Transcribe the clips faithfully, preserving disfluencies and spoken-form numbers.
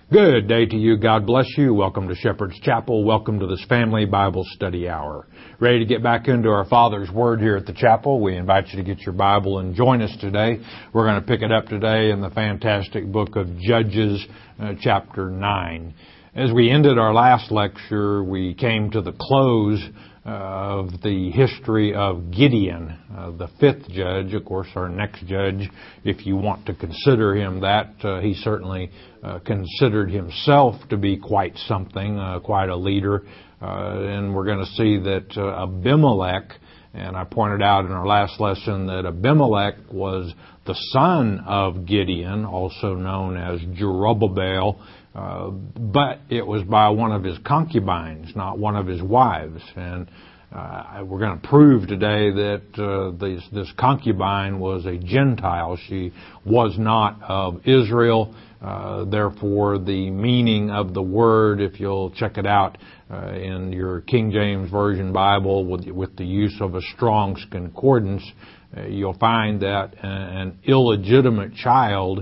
Good day to you. God bless you. Welcome to Shepherd's Chapel. Welcome to this family Bible study hour. Ready to get back into our Father's Word here at the chapel? We invite you to get your Bible and join us today. We're going to pick it up today in the fantastic book of Judges, uh, chapter nine. As we ended our last lecture, we came to the close of the history of Gideon, uh, the fifth judge. Of course, our next judge, if you want to consider him that, uh, he certainly uh, considered himself to be quite something, uh, quite a leader. Uh, and we're going to see that uh, Abimelech, and I pointed out in our last lesson that Abimelech was the son of Gideon, also known as Jerubbaal, uh, but it was by one of his concubines, not one of his wives. And uh, we're going to prove today that uh, this, this concubine was a Gentile. She was not of Israel. Uh, therefore, the meaning of the word, if you'll check it out uh, in your King James Version Bible with, with the use of a Strong's Concordance, uh, you'll find that an illegitimate child,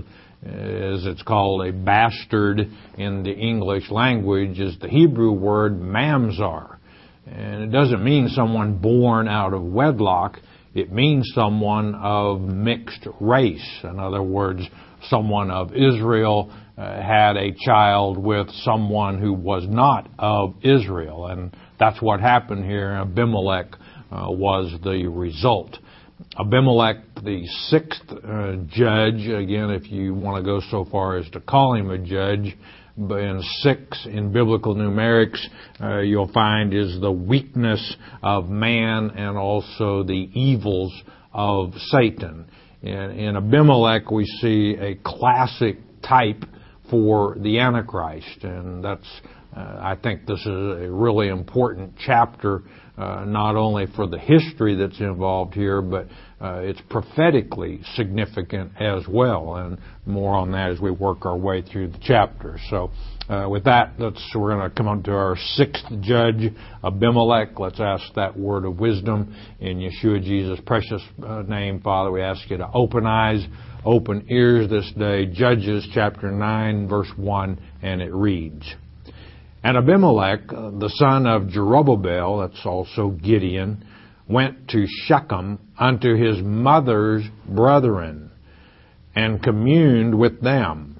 as it's called, a bastard in the English language, is the Hebrew word mamzer. And it doesn't mean someone born out of wedlock. It means someone of mixed race. In other words, someone of Israel uh, had a child with someone who was not of Israel. And that's what happened here. Abimelech uh, was the result. Abimelech, the sixth uh, judge, again, if you want to go so far as to call him a judge, but in six in biblical numerics, uh, you'll find is the weakness of man and also the evils of Satan. In, in Abimelech, we see a classic type for the Antichrist, and that's, uh, I think this is a really important chapter, uh, not only for the history that's involved here, but uh, it's prophetically significant as well, and more on that as we work our way through the chapter. So, uh, with that, let's, we're going to come on to our sixth judge, Abimelech. Let's ask that word of wisdom in Yeshua Jesus' precious uh, name. Father, we ask you to open eyes, open ears this day. Judges chapter nine, verse one, and it reads, And Abimelech, the son of Jerubbaal, that's also Gideon, went to Shechem unto his mother's brethren, and communed with them,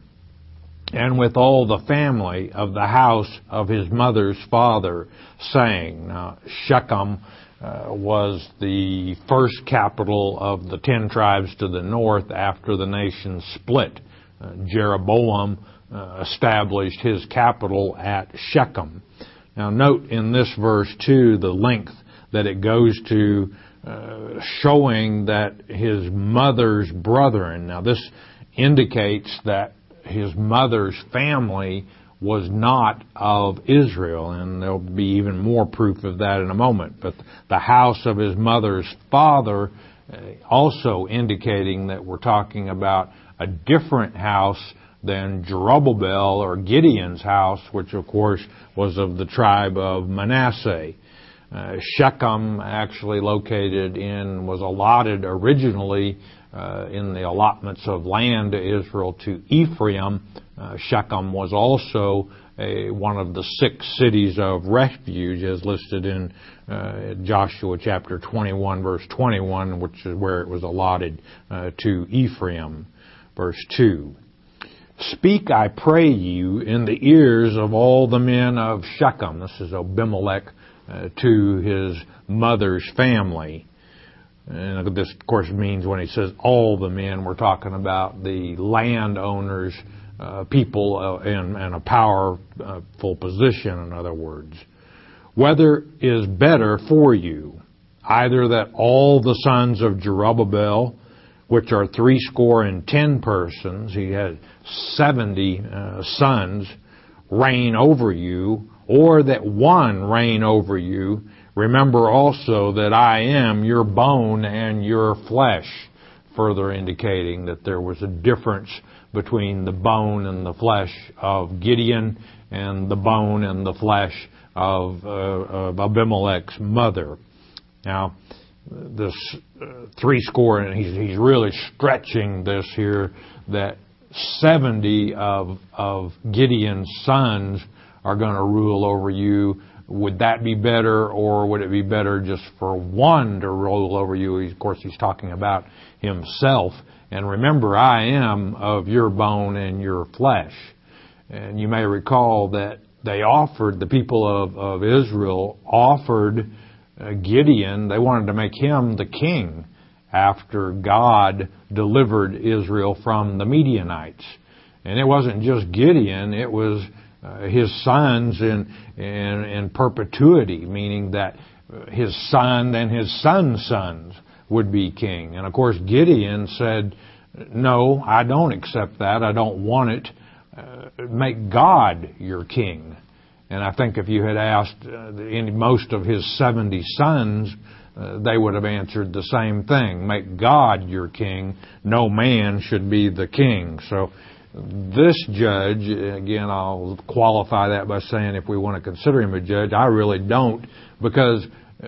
and with all the family of the house of his mother's father, saying, now Shechem uh, was the first capital of the ten tribes to the north after the nation split. Uh, Jeroboam uh, established his capital at Shechem. Now note in this verse too the length that it goes to, uh, showing that his mother's brethren. Now this indicates that his mother's family was not of Israel, and there'll be even more proof of that in a moment. But the house of his mother's father, uh, also indicating that we're talking about a different house than Jerubbaal or Gideon's house, which of course was of the tribe of Manasseh. Uh, Shechem, actually located in, was allotted originally uh, in the allotments of land to Israel to Ephraim. Uh, Shechem was also a, one of the six cities of refuge as listed in uh, Joshua chapter twenty-one, verse twenty-one, which is where it was allotted uh, to Ephraim. Verse two. Speak, I pray you, in the ears of all the men of Shechem. This is Abimelech uh, to his mother's family. And this, of course, means when he says all the men, we're talking about the landowners, uh, people uh, in, in a powerful position, in other words. Whether is better for you, either that all the sons of Jerubbaal, which are threescore and ten persons, he had seventy uh, sons, reign over you, or that one reign over you. Remember also that I am your bone and your flesh, further indicating that there was a difference between the bone and the flesh of Gideon and the bone and the flesh of, uh, of Abimelech's mother. Now, this uh, three score, and he's, he's really stretching this here, that seventy of, of Gideon's sons are going to rule over you. Would that be better, or would it be better just for one to rule over you? Of course, he's talking about himself. And remember, I am of your bone and your flesh. And you may recall that they offered, the people of, of Israel offered uh, Gideon, they wanted to make him the king after God delivered Israel from the Midianites. And it wasn't just Gideon, it was uh, his sons in, in, in perpetuity, meaning that his son and his son's sons would be king. And of course Gideon said, no, I don't accept that, I don't want it. Uh, make God your king. And I think if you had asked uh, any, most of his seventy sons, uh, they would have answered the same thing. Make God your king. No man should be the king. So this judge, again, I'll qualify that by saying if we want to consider him a judge, I really don't, because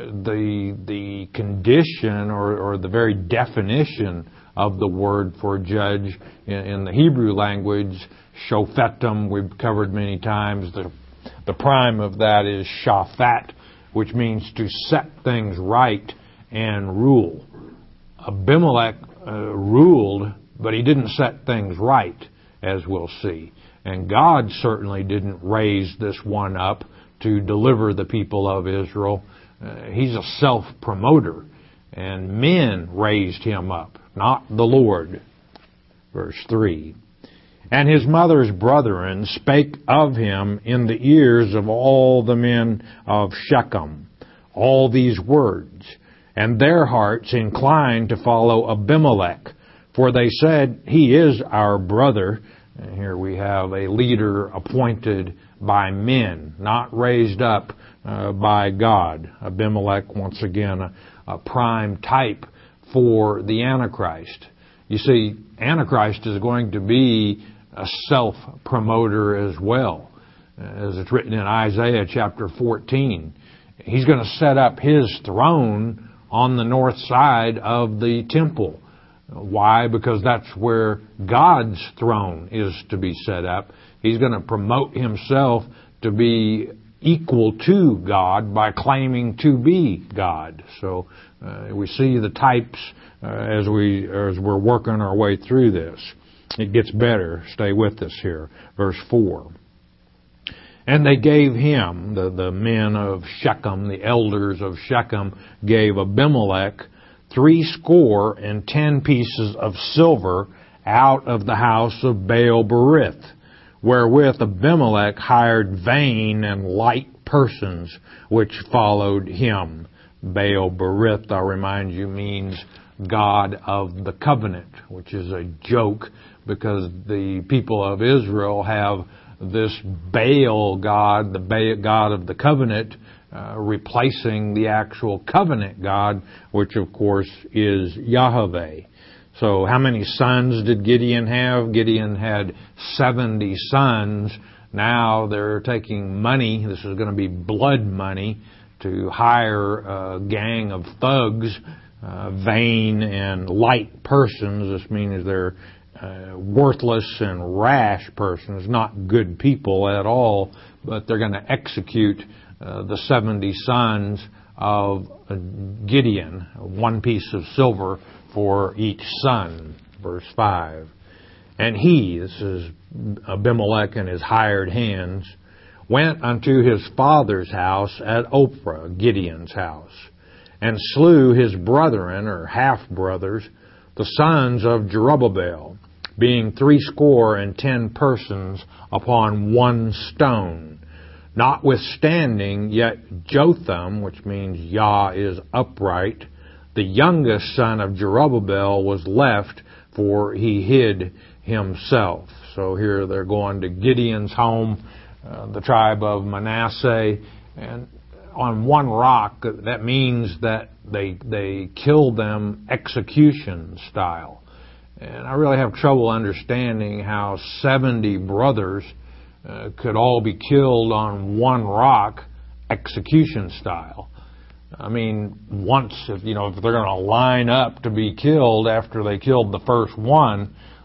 the the condition or, or the very definition of the word for judge in, in the Hebrew language, shofetim, we've covered many times. The, the prime of that is shafat, which means to set things right and rule. Abimelech uh, ruled, but he didn't set things right, as we'll see. And God certainly didn't raise this one up to deliver the people of Israel. Uh, he's a self-promoter, and men raised him up, not the Lord. Verse three. And his mother's brethren spake of him in the ears of all the men of Shechem all these words, and their hearts inclined to follow Abimelech, for they said, he is our brother. And here we have a leader appointed by men, not raised up uh, by God. Abimelech, once again, a, a prime type for the Antichrist. You see, Antichrist is going to be a self-promoter as well. As it's written in Isaiah chapter fourteen. He's going to set up his throne on the north side of the temple. Why? Because that's where God's throne is to be set up. He's going to promote himself to be equal to God by claiming to be God. So uh, we see the types uh, as we as we're working our way through this. It gets better. Stay with us here. Verse four. And they gave him, the, the men of Shechem, the elders of Shechem, gave Abimelech three score and ten pieces of silver out of the house of Baal-berith, wherewith Abimelech hired vain and light persons which followed him. Baal-berith, I'll remind you, means God of the covenant, which is a joke because the people of Israel have this Baal God, the Baal God of the covenant, uh, replacing the actual covenant God, which of course is Yahweh. So how many sons did Gideon have? Gideon had seventy sons. Now they're taking money, this is going to be blood money, to hire a gang of thugs, uh, vain and light persons. This means they're Uh, worthless and rash persons, not good people at all, but they're going to execute uh, the seventy sons of uh, Gideon, one piece of silver for each son. Verse five. And he, this is Abimelech and his hired hands, went unto his father's house at Ophrah, Gideon's house, and slew his brethren, or half-brothers, the sons of Jerubbaal, being threescore and ten persons upon one stone. Notwithstanding, yet Jotham, which means Yah is upright, the youngest son of Jerubbaal, was left, for he hid himself. So here they're going to Gideon's home, uh, the tribe of Manasseh, and on one rock. That means that they they killed them execution style. And I really have trouble understanding how seventy brothers uh, could all be killed on one rock, execution style. I mean, once, if you know, if they're going to line up to be killed after they killed the first one,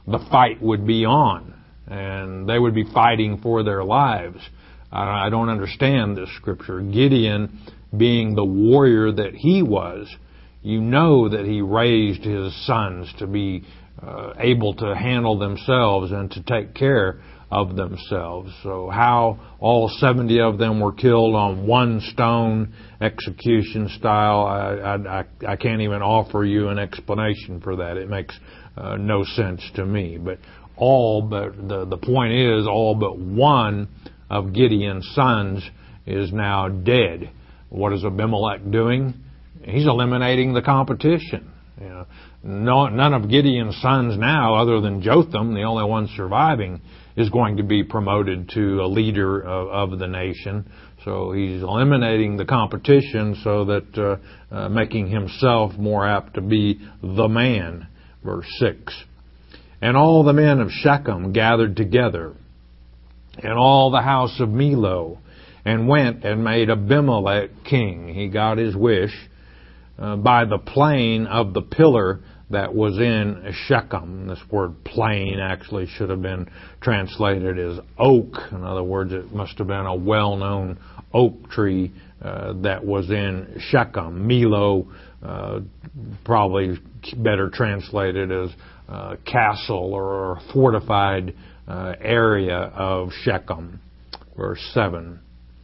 the fight would be on, and they would be fighting for their lives. I don't understand this scripture. Gideon, being the warrior that he was, you know that he raised his sons to be uh, able to handle themselves and to take care of themselves. So how all seventy of them were killed on one stone execution style, I, I, I can't even offer you an explanation for that. It makes uh, no sense to me. But all but the, the point is, all but one of Gideon's sons is now dead. What is Abimelech doing? He's eliminating the competition. You know, no, none of Gideon's sons now, other than Jotham, the only one surviving, is going to be promoted to a leader of, of the nation. So he's eliminating the competition so that uh, uh, making himself more apt to be the man. Verse six. And all the men of Shechem gathered together, and all the house of Milo, and went and made Abimelech king. He got his wish uh, by the plain of the pillar that was in Shechem. This word plain actually should have been translated as oak. In other words, it must have been a well-known oak tree uh, that was in Shechem. Milo, uh, probably better translated as uh, castle or fortified uh, area of Shechem. Verse seven.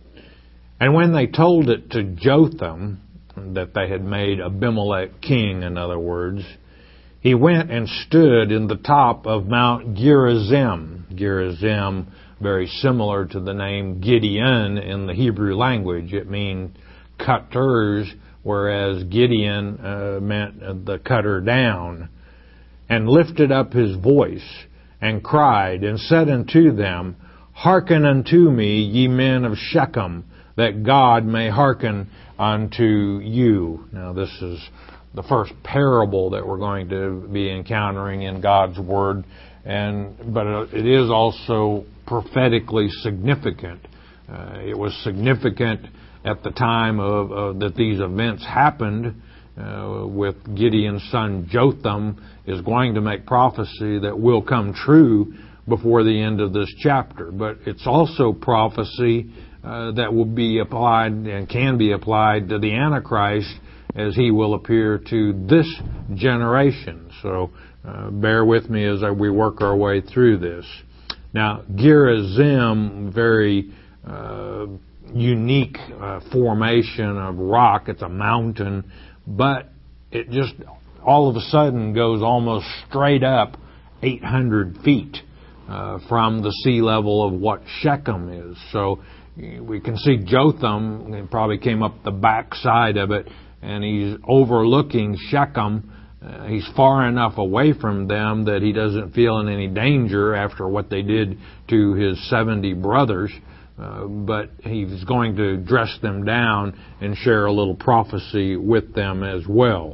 And when they told it to Jotham, that they had made Abimelech king, in other words, he went and stood in the top of Mount Gerizim. Gerizim, very similar to the name Gideon in the Hebrew language. It means cutters, whereas Gideon uh, meant the cutter down. And lifted up his voice, and cried, and said unto them, Hearken unto me, ye men of Shechem, that God may hearken unto you. Now this is the first parable that we're going to be encountering in God's Word, and but it is also prophetically significant. Uh, it was significant at the time of uh, that these events happened. Uh, with Gideon's son Jotham is going to make prophecy that will come true before the end of this chapter. But it's also prophecy uh, that will be applied and can be applied to the Antichrist as he will appear to this generation. So uh, bear with me as we work our way through this. Now, Gerizim, very uh, unique uh, formation of rock. It's a mountain, but it just all of a sudden goes almost straight up eight hundred feet uh, from the sea level of what Shechem is. So we can see Jotham, it probably came up the back side of it, and he's overlooking Shechem. Uh, he's far enough away from them that he doesn't feel in any danger after what they did to his seventy brothers. Uh, but he's going to dress them down and share a little prophecy with them as well.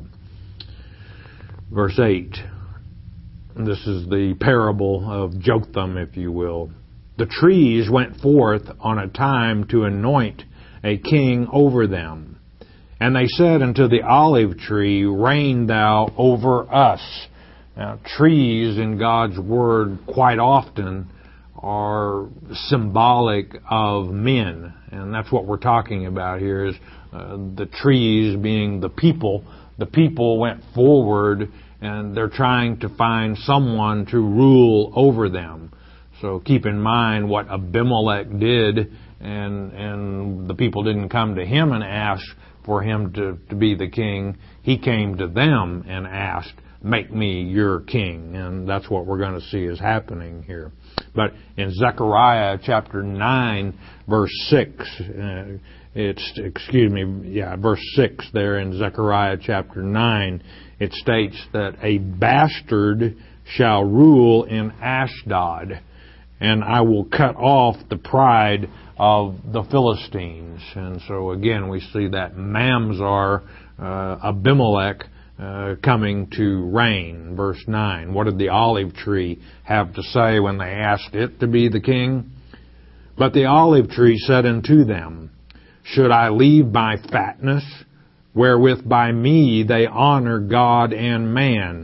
Verse eight. This is the parable of Jotham, if you will. The trees went forth on a time to anoint a king over them. And they said unto the olive tree, Reign thou over us. Now, trees in God's Word quite often are symbolic of men. And that's what we're talking about here, is uh, the trees being the people. The people went forward and they're trying to find someone to rule over them. So keep in mind what Abimelech did, and and the people didn't come to him and ask for him to, to be the king. He came to them and asked, Make me your king. And that's what we're going to see is happening here. But in Zechariah chapter nine, verse six, uh, it's, excuse me, yeah, verse six there in Zechariah chapter nine, it states that a bastard shall rule in Ashdod, and I will cut off the pride of the Philistines. And so again, we see that Mamzar, uh, Abimelech, uh, coming to reign. Verse nine. What did the olive tree have to say when they asked it to be the king? But the olive tree said unto them, Should I leave my fatness, wherewith by me they honor God and man,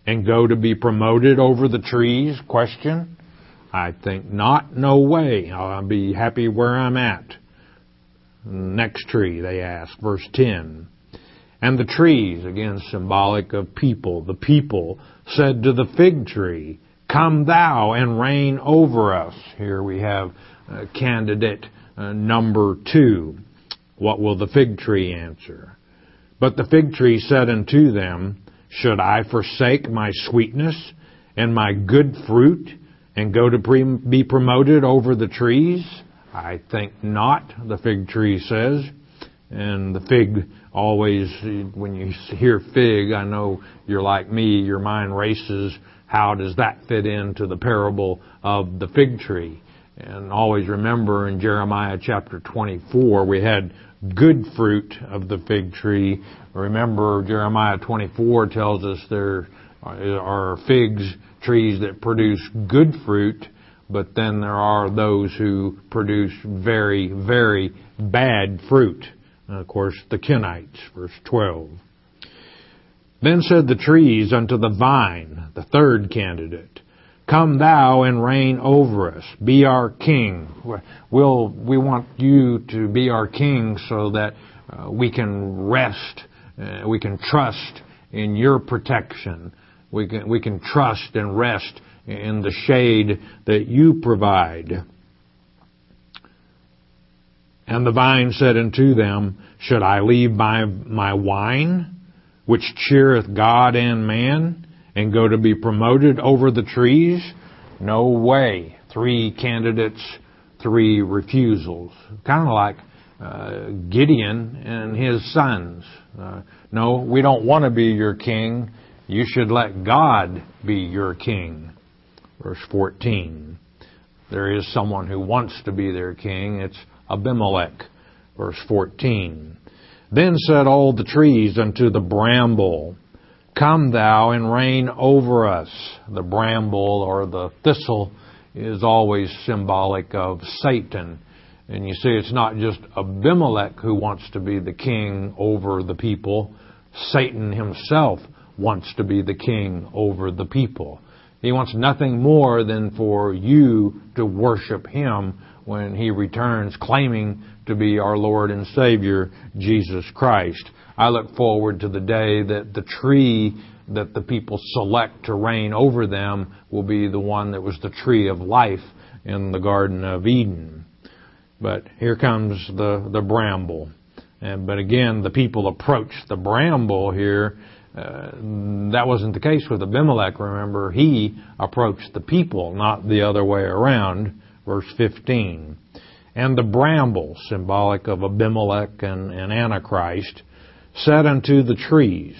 and go to be promoted over the trees? Question. I think not. No way. I'll be happy where I'm at. Next tree, they ask. Verse ten. And the trees, again symbolic of people, the people said to the fig tree, Come thou and reign over us. Here we have uh, candidate uh, number two. What will the fig tree answer? But the fig tree said unto them, Should I forsake my sweetness and my good fruit and go to pre- be promoted over the trees? I think not, the fig tree says. And the fig always, when you hear fig, I know you're like me, your mind races, how does that fit into the parable of the fig tree? And always remember in Jeremiah chapter twenty-four, we had good fruit of the fig tree. Remember, Jeremiah twenty-four tells us there are figs trees that produce good fruit, but then there are those who produce very, very bad fruit. And of course, the Kenites, verse twelve. Then said the trees unto the vine, the third candidate, Come thou and reign over us. Be our king. We'll, we want you to be our king so that uh, we can rest, uh, we can trust in your protection. We can, we can trust and rest in the shade that you provide. And the vine said unto them, Should I leave my, my wine, which cheereth God and man, and go to be promoted over the trees? No way. Three candidates, three refusals. Kind of like uh, Gideon and his sons. Uh, no, we don't want to be your king. You should let God be your king. Verse fourteen. There is someone who wants to be their king. It's Abimelech. Verse fourteen. Then said all the trees unto the bramble, Come thou and reign over us. The bramble or the thistle is always symbolic of Satan. And you see, it's not just Abimelech who wants to be the king over the people. Satan himself wants to be the king over the people. He wants nothing more than for you to worship him when he returns, claiming to be our Lord and Savior, Jesus Christ. I look forward to the day that the tree that the people select to reign over them will be the one that was the tree of life in the Garden of Eden. But here comes the, the bramble. And, but again, the people approach the bramble here. Uh, that wasn't the case with Abimelech. Remember, he approached the people, not the other way around. Verse fifteen. And the bramble, symbolic of Abimelech and, and Antichrist, said unto the trees,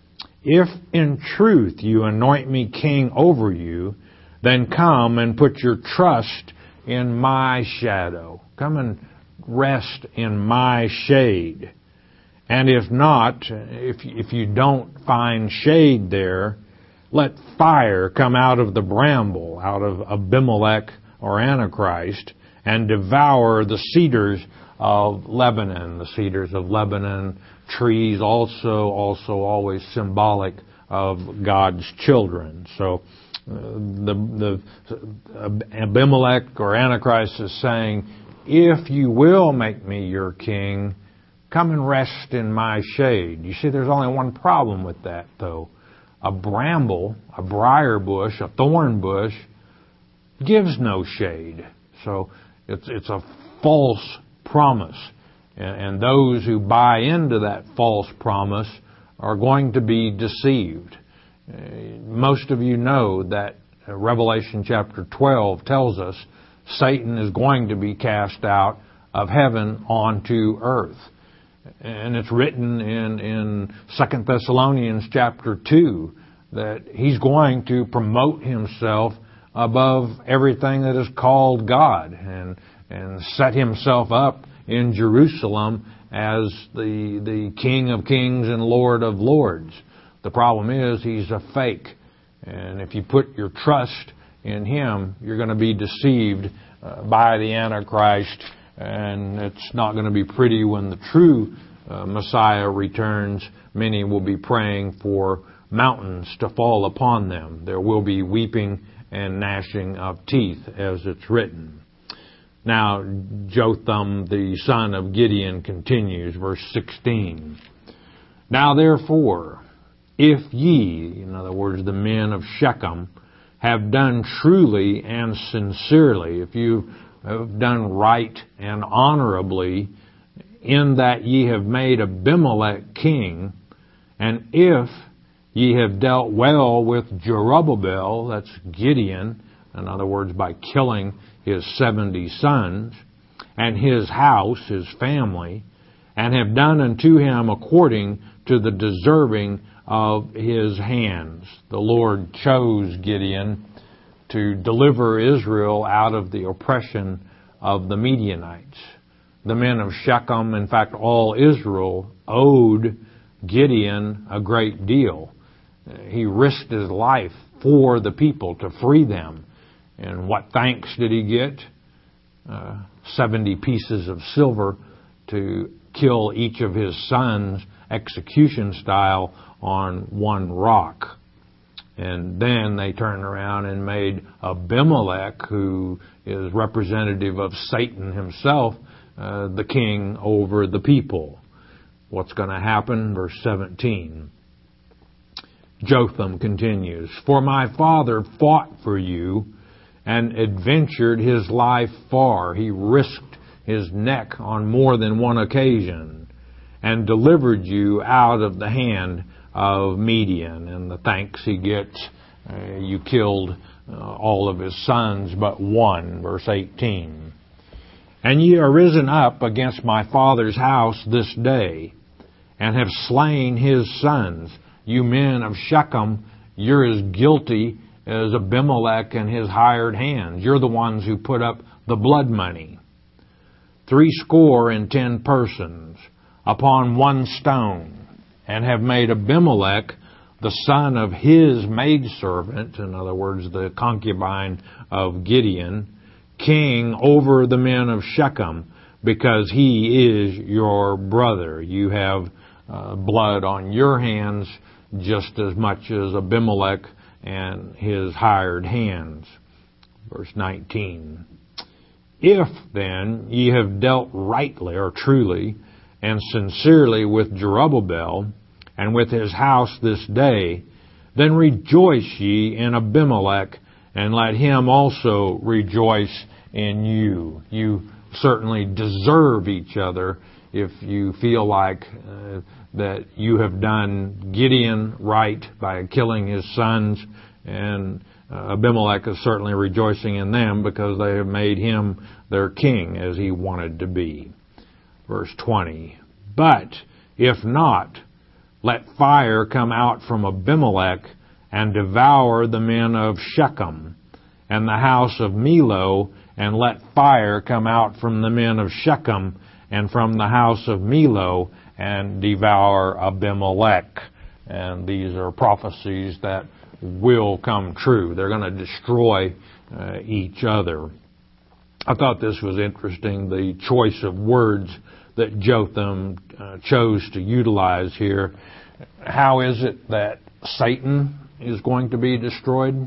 If in truth you anoint me king over you, then come and put your trust in my shadow. Come and rest in my shade. And if not, if, if you don't find shade there, let fire come out of the bramble, out of Abimelech or Antichrist, and devour the cedars of Lebanon. The cedars of Lebanon, trees also, also always symbolic of God's children. So uh, the, the Abimelech or Antichrist is saying, if you will make me your king, come and rest in my shade. You see, there's only one problem with that, though. A bramble, a briar bush, a thorn bush, gives no shade. So it's it's a false promise. And, and those who buy into that false promise are going to be deceived. Uh, most of you know that Revelation chapter twelve tells us Satan is going to be cast out of heaven onto earth. And it's written in, in Second Thessalonians chapter two that he's going to promote himself above everything that is called God and, and set himself up in Jerusalem as the, the King of Kings and Lord of Lords. The problem is he's a fake. And if you put your trust in him, you're going to be deceived uh, by the Antichrist. And it's not going to be pretty when the true uh, Messiah returns. Many will be praying for mountains to fall upon them. There will be weeping and gnashing of teeth, as it's written. Now, Jotham, the son of Gideon, continues, verse sixteen. Now, therefore, if ye, in other words, the men of Shechem, have done truly and sincerely, if you have done right and honorably, in that ye have made Abimelech king, and if ye have dealt well with Jerubbaal, that's Gideon, in other words, by killing his seventy sons, and his house, his family, and have done unto him according to the deserving of his hands. The Lord chose Gideon to deliver Israel out of the oppression of the Midianites. The men of Shechem, in fact, all Israel, owed Gideon a great deal. He risked his life for the people to free them. And what thanks did he get? Uh, seventy pieces of silver to kill each of his sons execution style on one rock. And then they turned around and made Abimelech, who is representative of Satan himself, uh, the king over the people. What's going to happen? Verse seventeen. Jotham continues, For my father fought for you and adventured his life far. He risked his neck on more than one occasion and delivered you out of the hand of Midian. And the thanks he gets, uh, you killed uh, all of his sons but one, verse eighteen. And ye are risen up against my father's house this day, and have slain his sons. You men of Shechem, you're as guilty as Abimelech and his hired hands. You're the ones who put up the blood money. Three score and ten persons upon one stone, and have made Abimelech, the son of his maidservant, in other words, the concubine of Gideon, king over the men of Shechem, because he is your brother. You have uh, blood on your hands just as much as Abimelech and his hired hands. Verse nineteen. If then ye have dealt rightly or truly and sincerely with Jerubbaal and with his house this day, then rejoice ye in Abimelech, and let him also rejoice in you. You certainly deserve each other if you feel like uh, that you have done Gideon right by killing his sons, and uh, Abimelech is certainly rejoicing in them because they have made him their king as he wanted to be. Verse twenty. But if not, let fire come out from Abimelech and devour the men of Shechem and the house of Millo, and let fire come out from the men of Shechem and from the house of Millo and devour Abimelech. And these are prophecies that will come true. They're going to destroy uh, each other. I thought this was interesting, the choice of words that Jotham uh, chose to utilize here. How is it that Satan is going to be destroyed?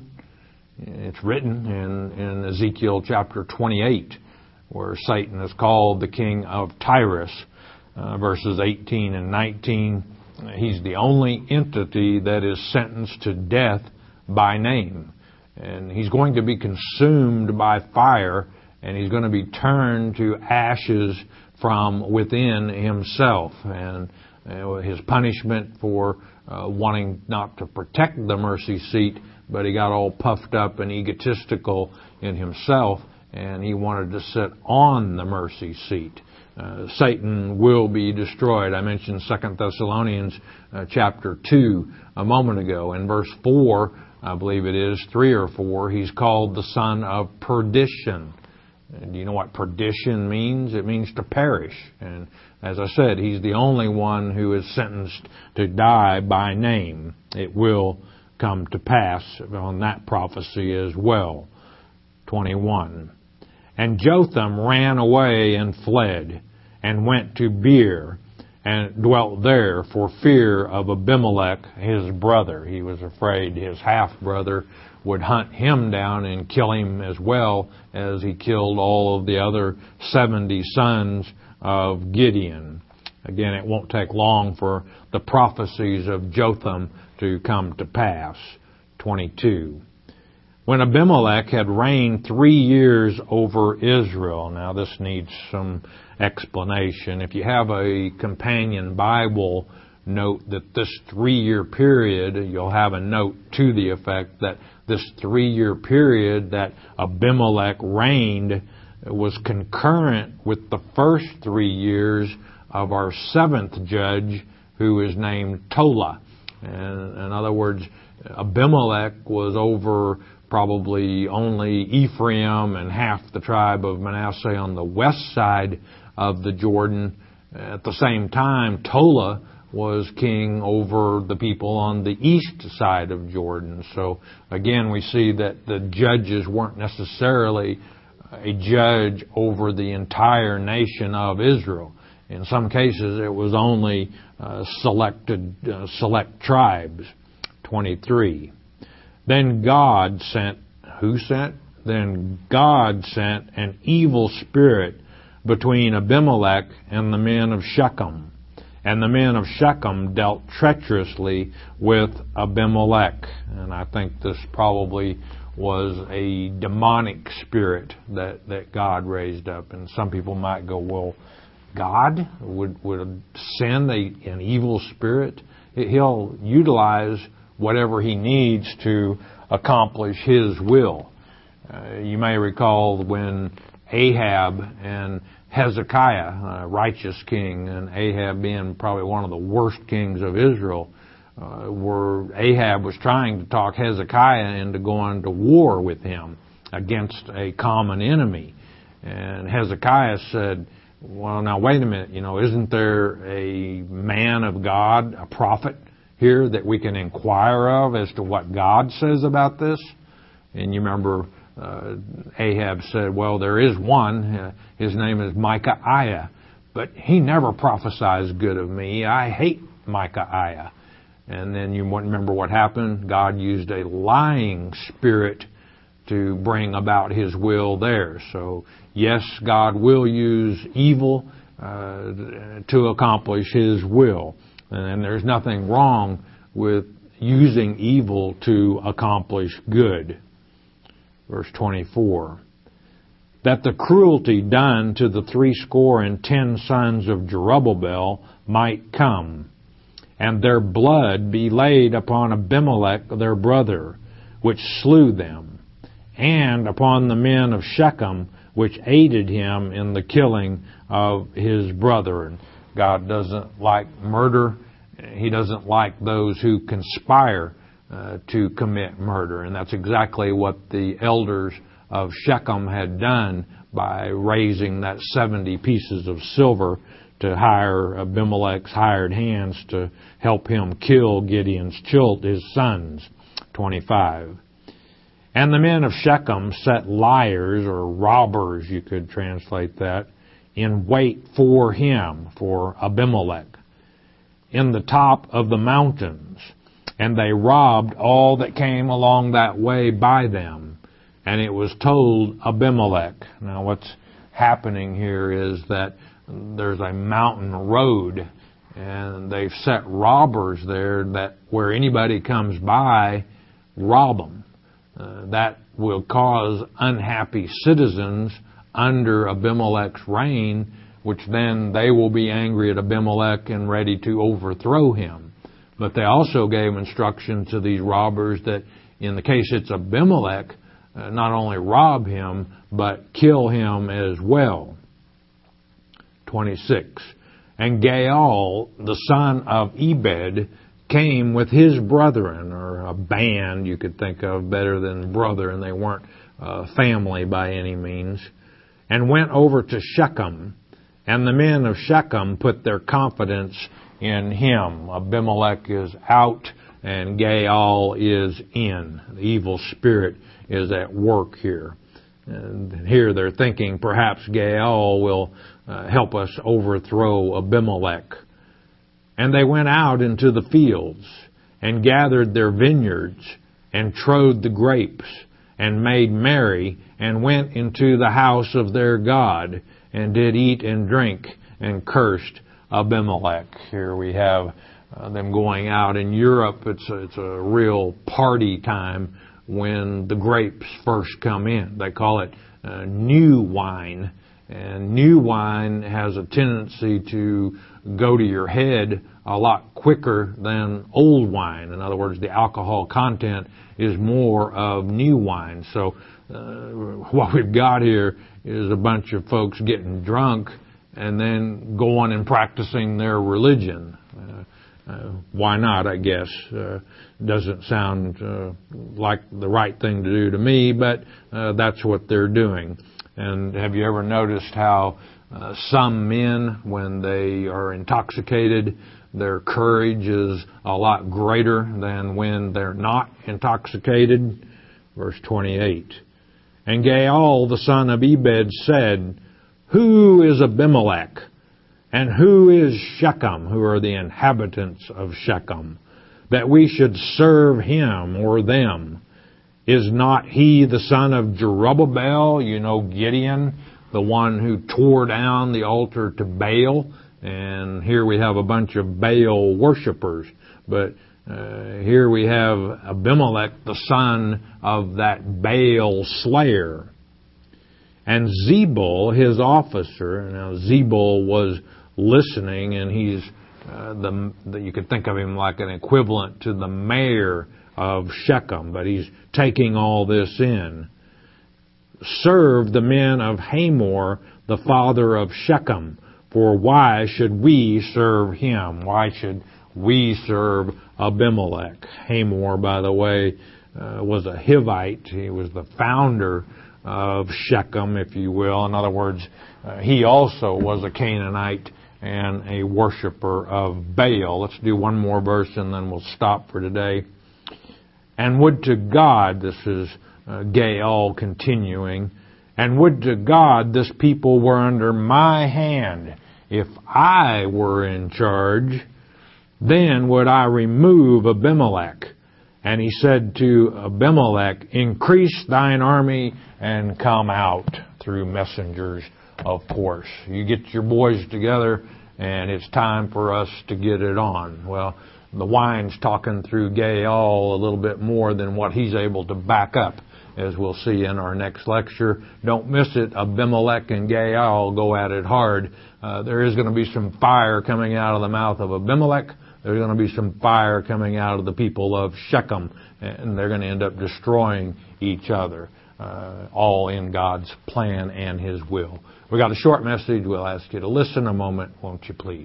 It's written in, in Ezekiel chapter twenty-eight, where Satan is called the king of Tyrus, uh, verses eighteen and nineteen. He's the only entity that is sentenced to death by name. And he's going to be consumed by fire, and he's going to be turned to ashes from within himself. And uh, his punishment for uh, wanting not to protect the mercy seat, but he got all puffed up and egotistical in himself, and he wanted to sit on the mercy seat. Uh, Satan will be destroyed. I mentioned Second Thessalonians uh, chapter two a moment ago. In verse four, I believe it is, three or four, he's called the son of perdition. And do you know what perdition means? It means to perish. And as I said, he's the only one who is sentenced to die by name. It will come to pass on that prophecy as well. twenty-one. And Jotham ran away and fled, and went to Beer, and dwelt there for fear of Abimelech, his brother. He was afraid his half-brother would hunt him down and kill him as well as he killed all of the other seventy sons of Gideon. Again, it won't take long for the prophecies of Jotham to come to pass. twenty-two. When Abimelech had reigned three years over Israel. Now this needs some explanation. If you have a companion Bible, note that this three-year period, you'll have a note to the effect that this three-year period that Abimelech reigned was concurrent with the first three years of our seventh judge, who is named Tola. And in other words, Abimelech was over probably only Ephraim and half the tribe of Manasseh on the west side of the Jordan. At the same time, Tola was king over the people on the east side of Jordan. So again, we see that the judges weren't necessarily a judge over the entire nation of Israel. In some cases, it was only uh, selected, uh, select tribes. twenty-three. Then God sent, who sent? Then God sent an evil spirit between Abimelech and the men of Shechem. And the men of Shechem dealt treacherously with Abimelech. And I think this probably was a demonic spirit that, that God raised up. And some people might go, well, God would, would send a, an evil spirit? He'll utilize whatever he needs to accomplish his will. Uh, you may recall when Ahab and Hezekiah, a righteous king, and Ahab being probably one of the worst kings of Israel, uh, were Ahab was trying to talk Hezekiah into going to war with him against a common enemy. And Hezekiah said, well, now wait a minute, you know, isn't there a man of God, a prophet here that we can inquire of as to what God says about this? And you remember uh, Ahab said, well, there is one. Uh, his name is Micaiah, but he never prophesies good of me. I hate Micaiah. And then you remember what happened? God used a lying spirit to bring about his will there. So, yes, God will use evil uh, to accomplish his will. And there's nothing wrong with using evil to accomplish good. Verse twenty-four. That the cruelty done to the threescore and ten sons of Jerubbaal might come, and their blood be laid upon Abimelech their brother, which slew them, and upon the men of Shechem, which aided him in the killing of his brother. And God doesn't like murder. He doesn't like those who conspire uh, to commit murder. And that's exactly what the elders of Shechem had done by raising that seventy pieces of silver to hire Abimelech's hired hands to help him kill Gideon's children, his sons. twenty-five. And the men of Shechem set liars, or robbers, you could translate that, in wait for him, for Abimelech, in the top of the mountains. And they robbed all that came along that way by them. And it was told Abimelech. Now what's happening here is that there's a mountain road, and they've set robbers there that where anybody comes by, rob them. Uh, that will cause unhappy citizens under Abimelech's reign, which then they will be angry at Abimelech and ready to overthrow him. But they also gave instruction to these robbers that in the case it's Abimelech, uh, not only rob him, but kill him as well. twenty-six. And Gaal, the son of Ebed, came with his brethren, or a band you could think of better than brother, and they weren't uh, family by any means, and went over to Shechem. And the men of Shechem put their confidence in him. Abimelech is out and Gaal is in. The evil spirit is at work here. And here they're thinking perhaps Gaal will uh, help us overthrow Abimelech. And they went out into the fields, and gathered their vineyards, and trode the grapes, and made merry, and went into the house of their God, and did eat and drink, and cursed Abimelech. Here we have uh, them going out. In Europe, it's a, it's a real party time when the grapes first come in. They call it uh, new wine. And new wine has a tendency to go to your head a lot quicker than old wine. In other words, the alcohol content is more of new wine. So uh, what we've got here is a bunch of folks getting drunk and then going and practicing their religion. Uh, uh, why not, I guess. Uh, doesn't sound uh, like the right thing to do to me, but uh, that's what they're doing. And have you ever noticed how uh, some men, when they are intoxicated, their courage is a lot greater than when they're not intoxicated? Verse twenty-eight. And Gaal, the son of Ebed, said, Who is Abimelech? And who is Shechem, who are the inhabitants of Shechem, that we should serve him or them? Is not he the son of Jerubbaal, you know, Gideon, the one who tore down the altar to Baal? And here we have a bunch of Baal worshipers. But uh, here we have Abimelech, the son of that Baal slayer. And Zebul, his officer, now Zebul was listening, and he's, uh, the, the you could think of him like an equivalent to the mayor of Shechem, but he's taking all this in. Serve the men of Hamor, the father of Shechem, for why should we serve him? Why should we serve Abimelech? Hamor, by the way, uh, was a Hivite. He was the founder of Shechem, if you will. In other words, uh, he also was a Canaanite and a worshiper of Baal. Let's do one more verse and then we'll stop for today. And would to God, this is uh, Gaal continuing, and would to God this people were under my hand. If I were in charge, then would I remove Abimelech. And he said to Abimelech, Increase thine army and come out, through messengers, of course. You get your boys together and it's time for us to get it on. Well, the wine's talking through Gaal a little bit more than what he's able to back up, as we'll see in our next lecture. Don't miss it. Abimelech and Gaal go at it hard. Uh, there is going to be some fire coming out of the mouth of Abimelech. There's going to be some fire coming out of the people of Shechem, and they're going to end up destroying each other, uh, all in God's plan and His will. We got a short message. We'll ask you to listen a moment, won't you please?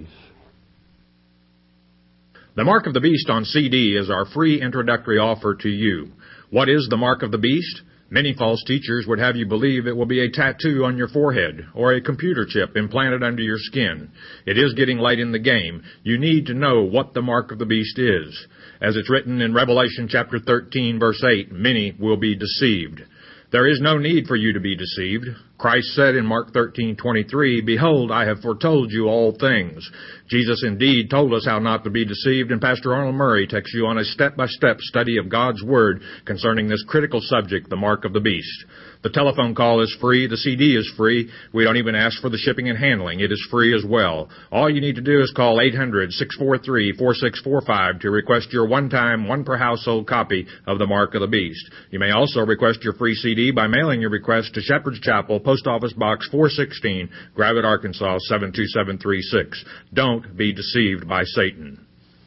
The Mark of the Beast on C D is our free introductory offer to you. What is the Mark of the Beast? Many false teachers would have you believe it will be a tattoo on your forehead or a computer chip implanted under your skin. It is getting late in the game. You need to know what the Mark of the Beast is. As it's written in Revelation chapter thirteen, verse eight, many will be deceived. There is no need for you to be deceived. Christ said in Mark thirteen twenty-three, Behold, I have foretold you all things. Jesus indeed told us how not to be deceived, and Pastor Arnold Murray takes you on a step-by-step study of God's Word concerning this critical subject, the Mark of the Beast. The telephone call is free. The C D is free. We don't even ask for the shipping and handling. It is free as well. All you need to do is call eight hundred, six four three, four six four five to request your one-time, one-per-household copy of the Mark of the Beast. You may also request your free C D by mailing your request to Shepherd's Chapel, Post Office Box four sixteen, Gravette, Arkansas, seven two seven three six. Don't be deceived by Satan.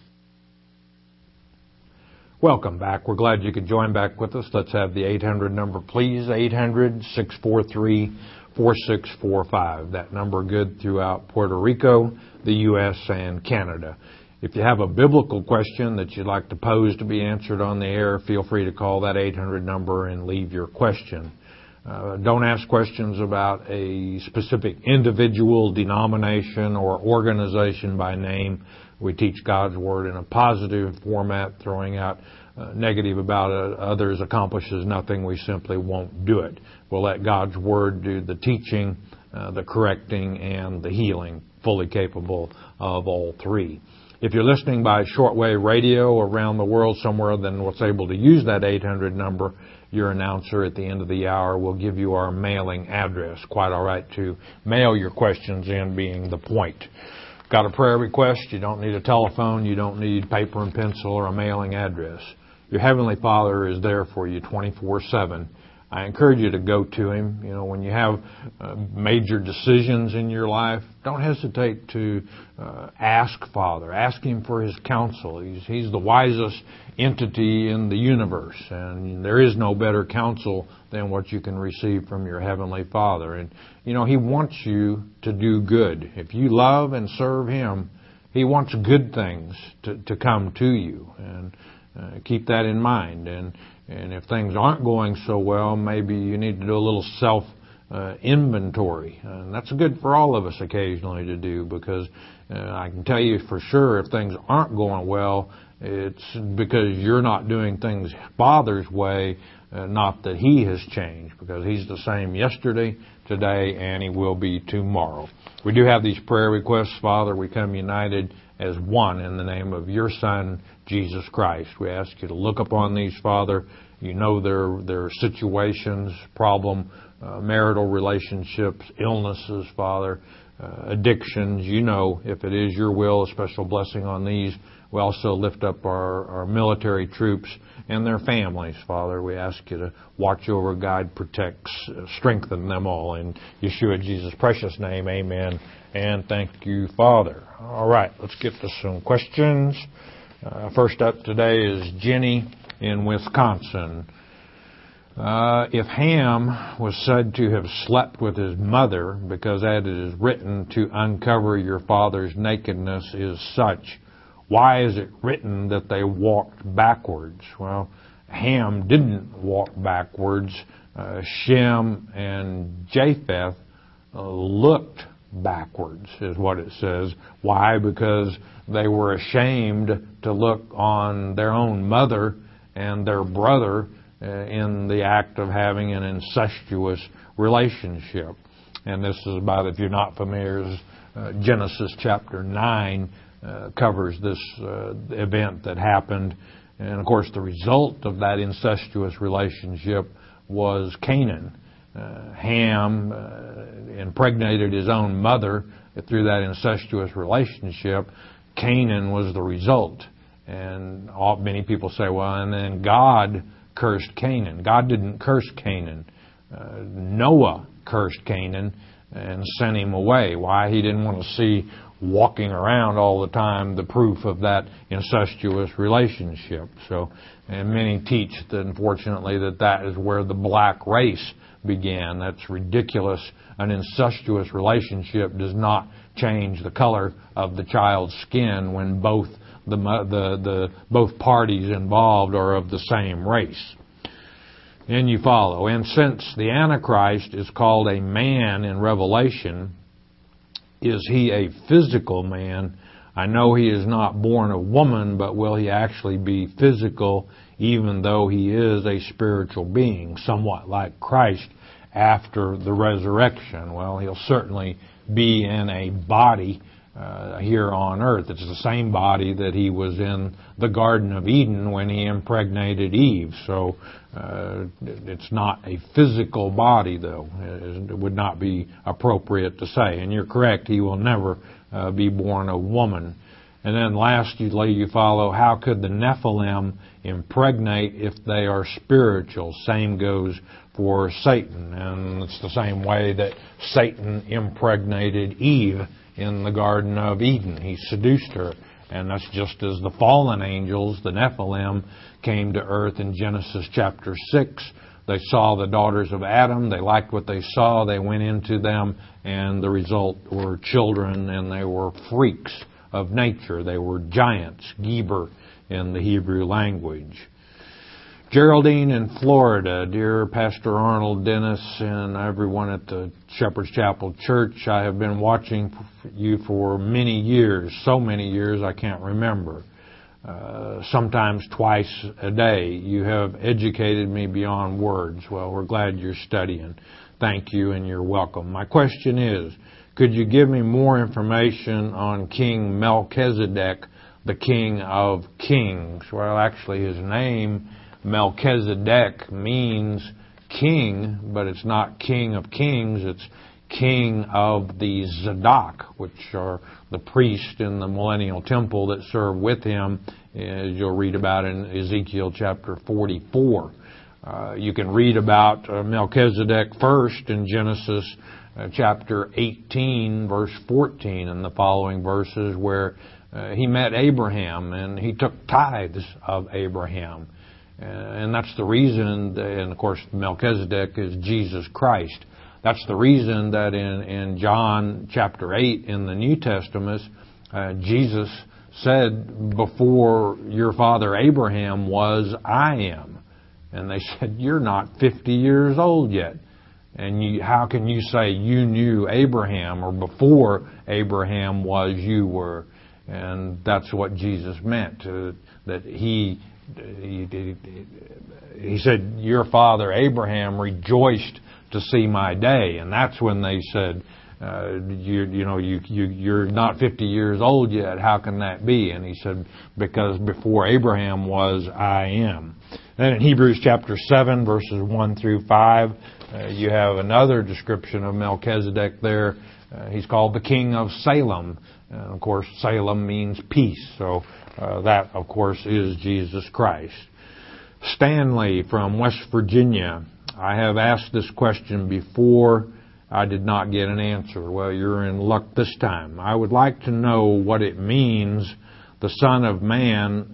Welcome back. We're glad you could join back with us. Let's have the eight hundred number, please. eight hundred, six four three, four six four five. That number good throughout Puerto Rico, the U S, and Canada. If you have a biblical question that you'd like to pose to be answered on the air, feel free to call that eight hundred number and leave your question. Uh, don't ask questions about a specific individual, denomination, or organization by name. We teach God's Word in a positive format. Throwing out uh, negative about uh, others accomplishes nothing. We simply won't do it. We'll let God's Word do the teaching, uh, the correcting, and the healing, fully capable of all three. If you're listening by shortwave radio around the world somewhere, then what's able to use that eight hundred number, your announcer at the end of the hour will give you our mailing address. Quite all right to mail your questions in, being the point. Got a prayer request? You don't need a telephone. You don't need paper and pencil or a mailing address. Your Heavenly Father is there for you twenty-four seven. I encourage you to go to Him. You know, when you have uh, major decisions in your life, don't hesitate to uh, ask Father. Ask Him for His counsel. He's, he's the wisest entity in the universe, and there is no better counsel than what you can receive from your Heavenly Father. And, you know, He wants you to do good. If you love and serve Him, He wants good things to, to come to you. And uh, keep that in mind. And And if things aren't going so well, maybe you need to do a little self uh, inventory. And that's good for all of us occasionally to do, because uh, I can tell you for sure if things aren't going well, it's because you're not doing things Father's way, uh, not that He has changed, because He's the same yesterday, today, and He will be tomorrow. We do have these prayer requests, Father. We come united as one in the name of your Son, Jesus Christ. We ask you to look upon these, Father. You know their their situations, problem, uh, marital relationships, illnesses, Father, uh, addictions. You know, if it is your will, a special blessing on these. We also lift up our, our military troops and their families, Father. We ask you to watch over, guide, protect, strengthen them all. In Yeshua Jesus' precious name, amen. And thank you, Father. All right, let's get to some questions. Uh, first up today is Jenny in Wisconsin. Uh, if Ham was said to have slept with his mother, because as it is written to uncover your father's nakedness is such, why is it written that they walked backwards? Well, Ham didn't walk backwards. Uh, Shem and Japheth uh, looked backwards, is what it says. Why? Because they were ashamed to look on their own mother and their brother uh, in the act of having an incestuous relationship. And this is about, if you're not familiar, uh, Genesis chapter nine uh, covers this uh, event that happened. And of course, the result of that incestuous relationship was Canaan. Uh, Ham uh, impregnated his own mother through that incestuous relationship. Canaan was the result. And all, many people say, well, and then God cursed Canaan. God didn't curse Canaan. Uh, Noah cursed Canaan and sent him away. Why? He didn't want to see walking around all the time the proof of that incestuous relationship. So, and many teach that, unfortunately, that that is where the black race began. That's ridiculous. An incestuous relationship does not change the color of the child's skin when both the the, the both parties involved are of the same race. And you follow. And since the Antichrist is called a man in Revelation, is he a physical man? I know he is not born of woman, but will he actually be physical, even though he is a spiritual being, somewhat like Christ after the resurrection? Well, he'll certainly be in a body uh, here on earth. It's the same body that he was in the Garden of Eden when he impregnated Eve. So uh, it's not a physical body, though. It would not be appropriate to say. And you're correct, he will never uh, be born of woman. And then lastly, you follow, how could the Nephilim impregnate if they are spiritual? Same goes for Satan. And it's the same way that Satan impregnated Eve in the Garden of Eden. He seduced her. And that's just as the fallen angels, the Nephilim, came to earth in Genesis chapter six. They saw the daughters of Adam. They liked what they saw. They went into them, and the result were children, and they were freaks of nature. They were giants, Geber in the Hebrew language. Geraldine in Florida. Dear Pastor Arnold, Dennis, and everyone at the Shepherd's Chapel Church, I have been watching you for many years, so many years I can't remember. Uh, sometimes twice a day. You have educated me beyond words. Well, we're glad you're studying. Thank you, and you're welcome. My question is, could you give me more information on King Melchizedek, the King of Kings. Well, actually his name, Melchizedek, means king, but it's not King of Kings, it's King of the Zadok, which are the priests in the millennial temple that serve with him, as you'll read about in Ezekiel chapter forty-four. Uh, you can read about uh, Melchizedek first in Genesis uh, chapter eighteen, verse fourteen, and the following verses, where uh, he met Abraham and he took tithes of Abraham. Uh, and that's the reason, that, and of course Melchizedek is Jesus Christ. That's the reason that in, in John chapter eight in the New Testament, uh, Jesus said, before your father Abraham was, I am. And they said, you're not fifty years old yet. And you, how can you say you knew Abraham, or before Abraham was, you were? And that's what Jesus meant, uh, that he, he, he said, your father Abraham rejoiced to see my day. And that's when they said, uh, you, you know, you, you, you're not fifty years old yet. How can that be? And he said, because before Abraham was, I am. Then in Hebrews chapter seven, verses one through five, uh, you have another description of Melchizedek there. Uh, he's called the King of Salem. And of course, Salem means peace. So uh, that, of course, is Jesus Christ. Stanley from West Virginia. I have asked this question before. I did not get an answer. Well, you're in luck this time. I would like to know what it means the Son of Man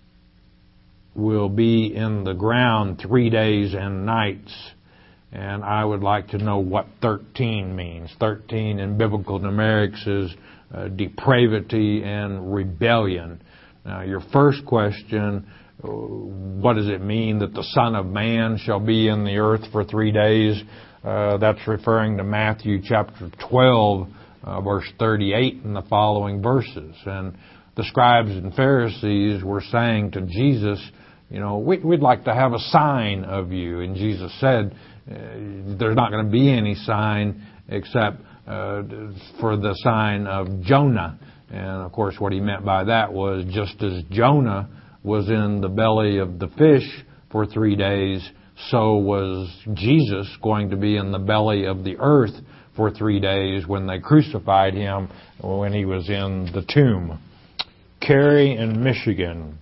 will be in the ground three days and nights. And I would like to know what thirteen means. thirteen in biblical numerics is uh, depravity and rebellion. Now, your first question, what does it mean that the Son of Man shall be in the earth for three days? Uh, that's referring to Matthew chapter twelve, uh, verse thirty-eight and the following verses. And the scribes and Pharisees were saying to Jesus, you know, we, we'd like to have a sign of you. And Jesus said, uh, there's not going to be any sign except uh, for the sign of Jonah. And of course what he meant by that was, just as Jonah was in the belly of the fish for three days, so was Jesus going to be in the belly of the earth for three days when they crucified him, when he was in the tomb. Carrie in Michigan.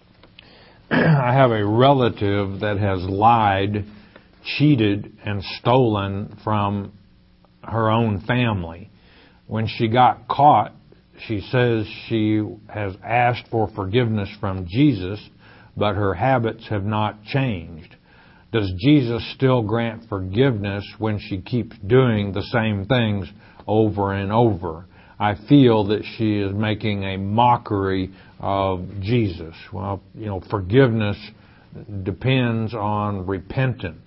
I have a relative that has lied, cheated, and stolen from her own family. When she got caught, she says she has asked for forgiveness from Jesus, but her habits have not changed. Does Jesus still grant forgiveness when she keeps doing the same things over and over? I feel that she is making a mockery of Jesus. Well, you know, forgiveness depends on repentance.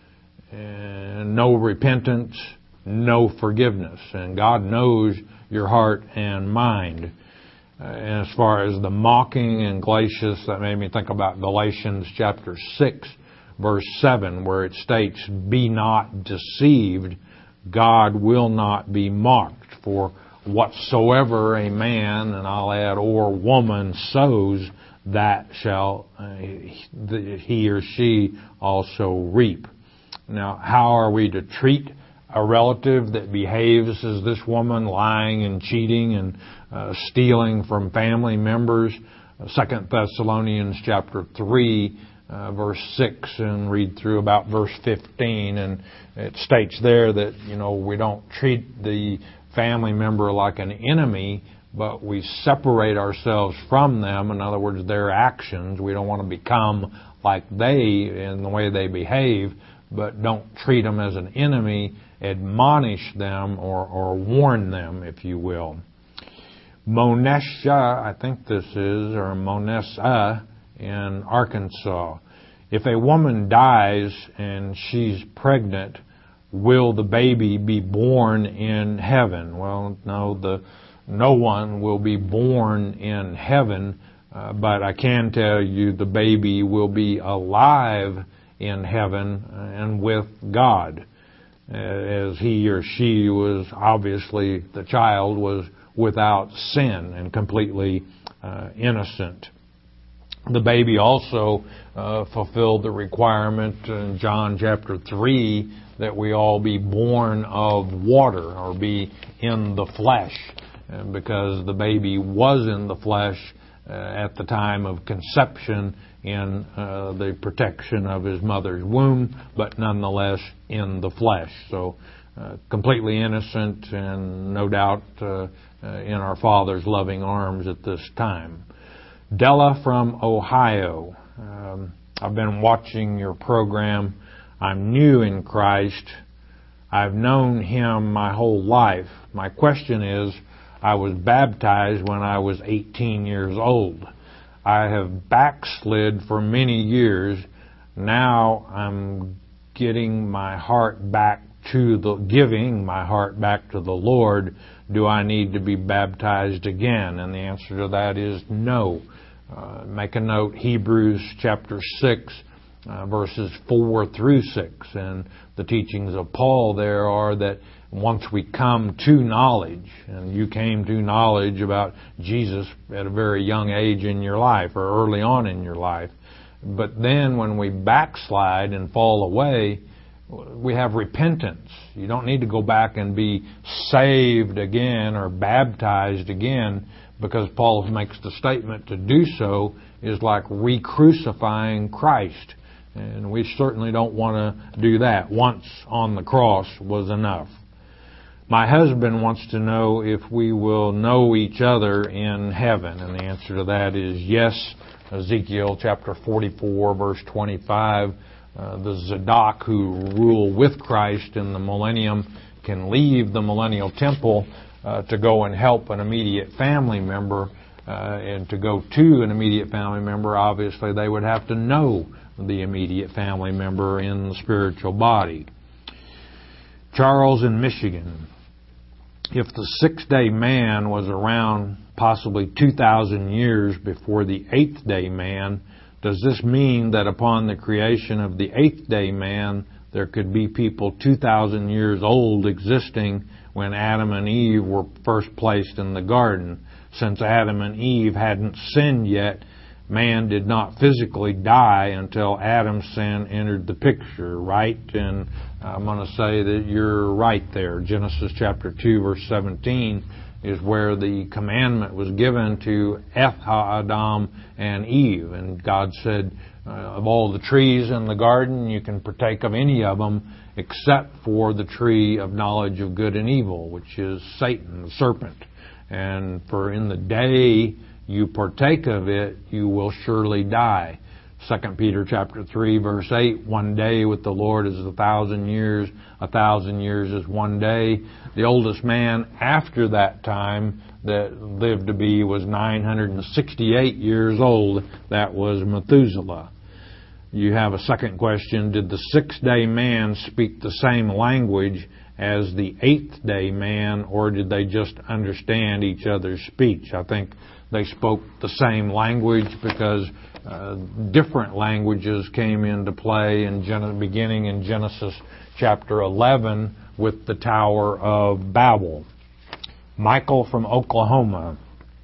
And no repentance, no forgiveness. And God knows your heart and mind. Uh, and as far as the mocking in Galatians, that made me think about Galatians chapter six, verse seven, where it states, be not deceived, God will not be mocked. For whatsoever a man, and I'll add, or woman sows, that shall uh, he or she also reap. Now, how are we to treat a relative that behaves as this woman, lying and cheating and uh, stealing from family members? Uh, Second Thessalonians chapter three, uh, verse six, and read through about verse fifteen, and it states there that, you know, we don't treat the family member like an enemy, but we separate ourselves from them. In other words, their actions. We don't want to become like they in the way they behave, but don't treat them as an enemy. Admonish them or, or warn them, if you will. Monesha, I think this is, or Monessa in Arkansas. If a woman dies and she's pregnant, will the baby be born in heaven? Well, no, the no one will be born in heaven, uh, but I can tell you the baby will be alive in heaven and with God, as he or she was, obviously the child was without sin and completely uh, innocent. The baby also uh, fulfilled the requirement in John chapter three that we all be born of water or be in the flesh, and because the baby was in the flesh uh, at the time of conception in uh, the protection of his mother's womb, but nonetheless in the flesh. So uh, completely innocent and no doubt uh, uh, in our Father's loving arms at this time. Della from Ohio. Um, I've been watching your program. I'm new in Christ. I've known Him my whole life. My question is, I was baptized when I was eighteen years old. I have backslid for many years. Now I'm getting my heart back to the, giving my heart back to the Lord. Do I need to be baptized again? And the answer to that is no. Uh, make a note, Hebrews chapter six, uh, verses four through six. And the teachings of Paul there are that once we come to knowledge, and you came to knowledge about Jesus at a very young age in your life or early on in your life, but then when we backslide and fall away, we have repentance. You don't need to go back and be saved again or baptized again, because Paul makes the statement to do so is like re-crucifying Christ. And we certainly don't want to do that. Once on the cross was enough. My husband wants to know if we will know each other in heaven. And the answer to that is yes. Ezekiel chapter forty-four, verse twenty-five. Uh, the Zadok who rule with Christ in the millennium can leave the millennial temple Uh, to go and help an immediate family member, uh, and to go to an immediate family member, obviously they would have to know the immediate family member in the spiritual body. Charles in Michigan. If the six-day man was around possibly two thousand years before the eighth-day man, does this mean that upon the creation of the eighth-day man, there could be people two thousand years old existing when Adam and Eve were first placed in the garden? Since Adam and Eve hadn't sinned yet, man did not physically die until Adam's sin entered the picture, right? And I'm going to say that you're right there. Genesis chapter two, verse seventeen is where the commandment was given to Adam and Eve. And God said, uh, of all the trees in the garden, you can partake of any of them except for the tree of knowledge of good and evil, which is Satan, the serpent. And for in the day you partake of it, you will surely die. Second Peter chapter three, verse eight, one day with the Lord is a thousand years, a thousand years is one day. The oldest man after that time that lived to be was nine hundred sixty-eight years old. That was Methuselah. You have a second question. Did the six-day man speak the same language as the eighth-day man, or did they just understand each other's speech? I think they spoke the same language because uh, different languages came into play in Gen- beginning in Genesis chapter eleven with the Tower of Babel. Michael from Oklahoma.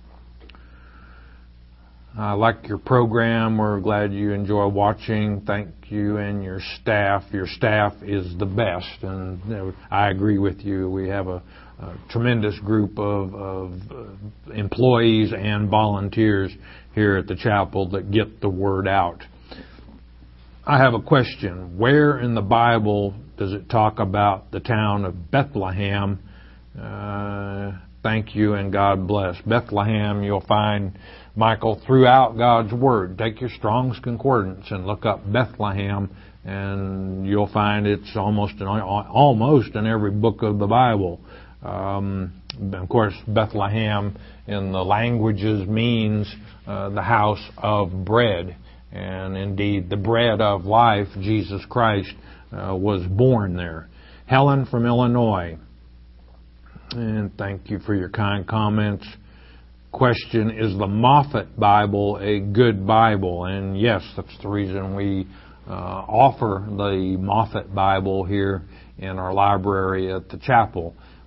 I like your program. We're glad you enjoy watching. Thank you and your staff. Your staff is the best, and I agree with you. We have a, a tremendous group of, of employees and volunteers here at the chapel that get the word out. I have a question. Where in the Bible does it talk about the town of Bethlehem? Uh, thank you and God bless. Bethlehem, you'll find, Michael, throughout God's Word. Take your Strong's Concordance and look up Bethlehem, and you'll find it's almost in, almost in every book of the Bible. Um, of course, Bethlehem in the languages means uh, the house of bread. And indeed, the bread of life, Jesus Christ, uh, was born there. Helen from Illinois. And thank you for your kind comments. Question, is the Moffat Bible a good Bible? And yes, that's the reason we uh, offer the Moffat Bible here in our library at the chapel.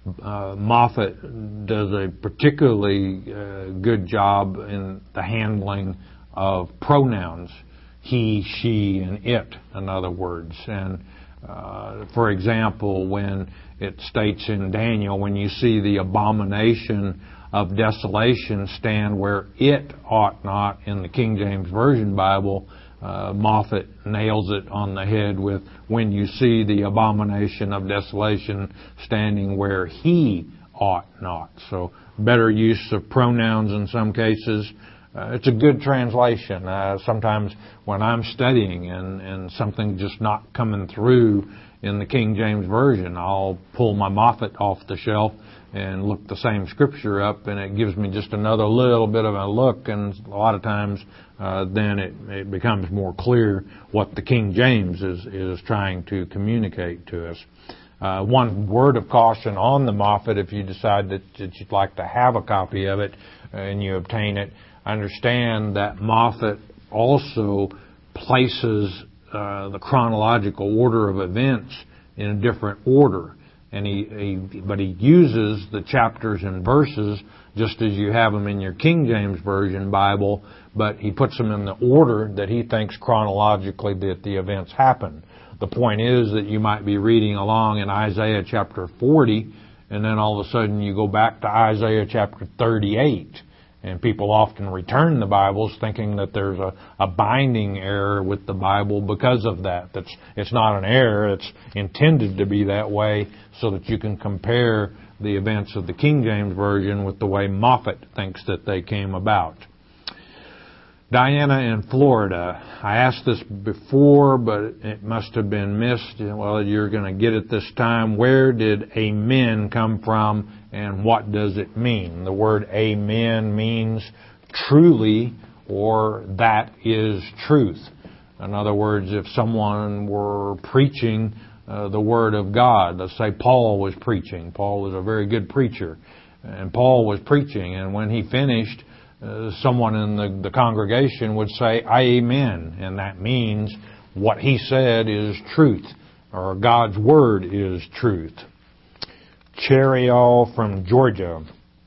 Uh, Moffat does a particularly uh, good job in the handling of pronouns, he, she, and it, in other words. And uh, for example, when it states in Daniel, when you see the abomination of desolation stand where it ought not in the King James Version Bible, uh, Moffat nails it on the head with, when you see the abomination of desolation standing where he ought not. So better use of pronouns in some cases. Uh, it's a good translation. Uh, sometimes when I'm studying and, and something just not coming through in the King James Version, I'll pull my Moffat off the shelf and look the same scripture up, and it gives me just another little bit of a look, and a lot of times uh, then it, it becomes more clear what the King James is, is trying to communicate to us. Uh, one word of caution on the Moffat, if you decide that, that you'd like to have a copy of it and you obtain it, understand that Moffat also places uh, the chronological order of events in a different order. And he, he, but he uses the chapters and verses just as you have them in your King James Version Bible, but he puts them in the order that he thinks chronologically that the events happen. The point is that you might be reading along in Isaiah chapter forty, and then all of a sudden you go back to Isaiah chapter thirty-eight. And people often return the Bibles thinking that there's a, a binding error with the Bible because of that. That's, it's not an error. It's intended to be that way so that you can compare the events of the King James Version with the way Moffat thinks that they came about. Diana in Florida. I asked this before, but it must have been missed. Well, you're going to get it this time. Where did amen come from, and what does it mean? The word amen means truly, or that is truth. In other words, if someone were preaching uh, the Word of God, let's say Paul was preaching. Paul was a very good preacher, and Paul was preaching, and when he finished, Uh, someone in the, the congregation would say, amen, and that means what he said is truth, or God's Word is truth. Cheriol from Georgia.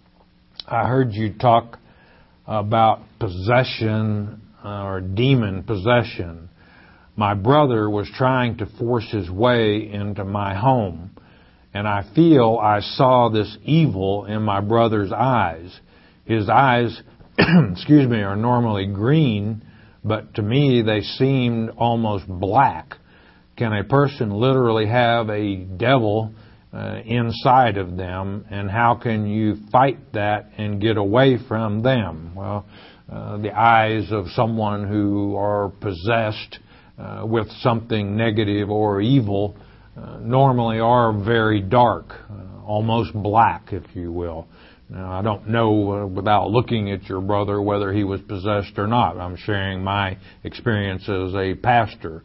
I heard you talk about possession uh, or demon possession. My brother was trying to force his way into my home, and I feel I saw this evil in my brother's eyes. His eyes excuse me, are normally green, but to me they seemed almost black. Can a person literally have a devil uh, inside of them, and how can you fight that and get away from them? Well, uh, the eyes of someone who are possessed uh, with something negative or evil uh, normally are very dark, uh, almost black, if you will. Now, I don't know uh, without looking at your brother whether he was possessed or not. I'm sharing my experience as a pastor.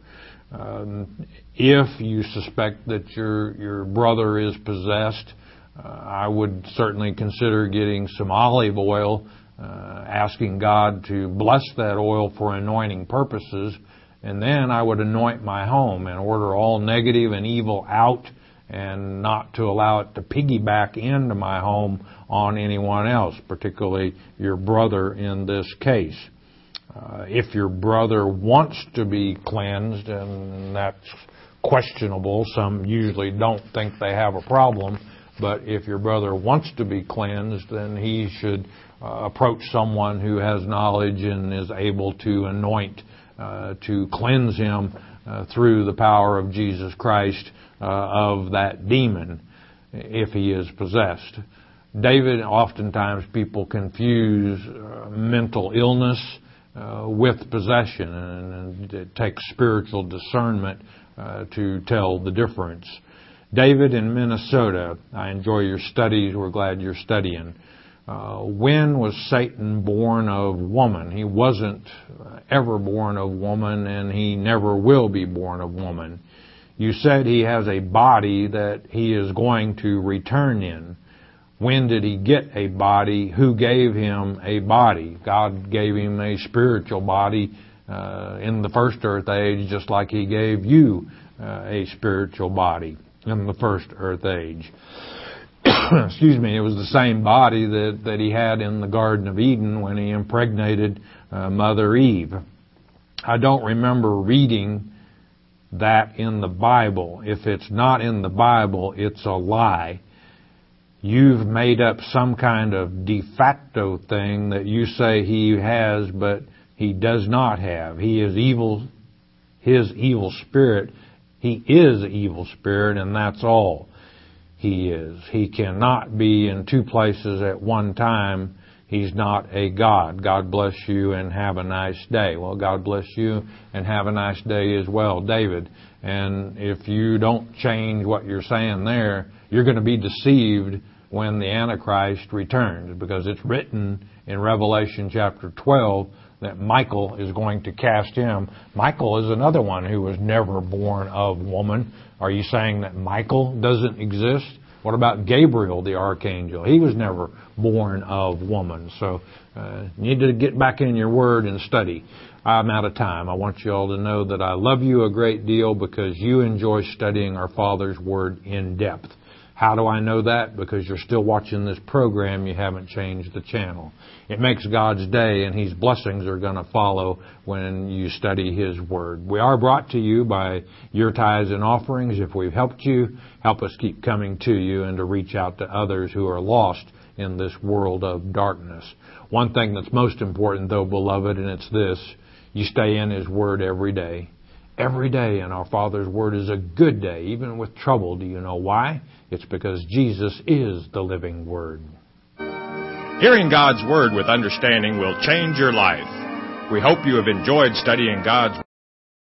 Um, if you suspect that your your brother is possessed, uh, I would certainly consider getting some olive oil, uh, asking God to bless that oil for anointing purposes, and then I would anoint my home and order all negative and evil out, and not to allow it to piggyback into my home on anyone else, particularly your brother in this case. Uh, if your brother wants to be cleansed, and that's questionable, some usually don't think they have a problem, but if your brother wants to be cleansed, then he should uh, approach someone who has knowledge and is able to anoint, uh, to cleanse him uh, through the power of Jesus Christ Uh, of that demon, if he is possessed. David, oftentimes people confuse uh, mental illness uh, with possession, and, and it takes spiritual discernment uh, to tell the difference. David in Minnesota, I enjoy your studies. We're glad you're studying. Uh, when was Satan born of woman? He wasn't ever born of woman, and he never will be born of woman. You said he has a body that he is going to return in. When did he get a body? Who gave him a body? God gave him a spiritual body uh, in the first earth age, just like he gave you uh, a spiritual body in the first earth age. excuse me, it was the same body that, that he had in the Garden of Eden when he impregnated uh, Mother Eve. I don't remember reading that in the Bible. If it's not in the Bible, it's a lie. You've made up some kind of de facto thing that you say he has, but he does not have. He is evil. His evil spirit, he is an evil spirit, and that's all he is. He cannot be in two places at one time. He's not a God. God bless you and have a nice day. Well, God bless you and have a nice day as well, David. And if you don't change what you're saying there, you're going to be deceived when the Antichrist returns, because it's written in Revelation chapter twelve that Michael is going to cast him. Michael is another one who was never born of woman. Are you saying that Michael doesn't exist? What about Gabriel, the archangel? He was never born of woman. So uh, you need to get back in your word and study. I'm out of time. I want you all to know that I love you a great deal because you enjoy studying our Father's Word in depth. How do I know that? Because you're still watching this program. You haven't changed the channel. It makes God's day, and His blessings are going to follow when you study His Word. We are brought to you by your tithes and offerings. If we've helped you, help us keep coming to you and to reach out to others who are lost in this world of darkness. One thing that's most important, though, beloved, and it's this: you stay in His Word every day. Every day in our Father's Word is a good day, even with trouble. Do you know why? It's because Jesus is the living Word. Hearing God's Word with understanding will change your life. We hope you have enjoyed studying God's